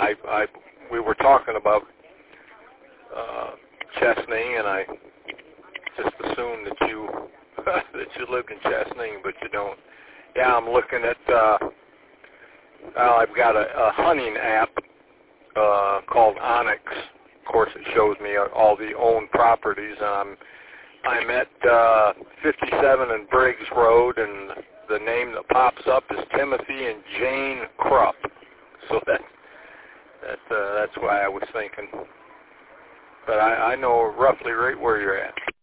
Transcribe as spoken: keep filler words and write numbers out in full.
I, I, we were talking about uh, Chesaning, and I just assumed that you that you lived in Chesaning, but you don't. Yeah, I'm looking at. Uh, well, I've got a, a hunting app uh, called Onyx. Of course, it shows me all the owned properties, and I'm I'm at uh, fifty-seven and Briggs Road, and the name that pops up is Timothy and Jane Krupp. So that that uh, that's why I was thinking. But I, I know roughly right where you're at.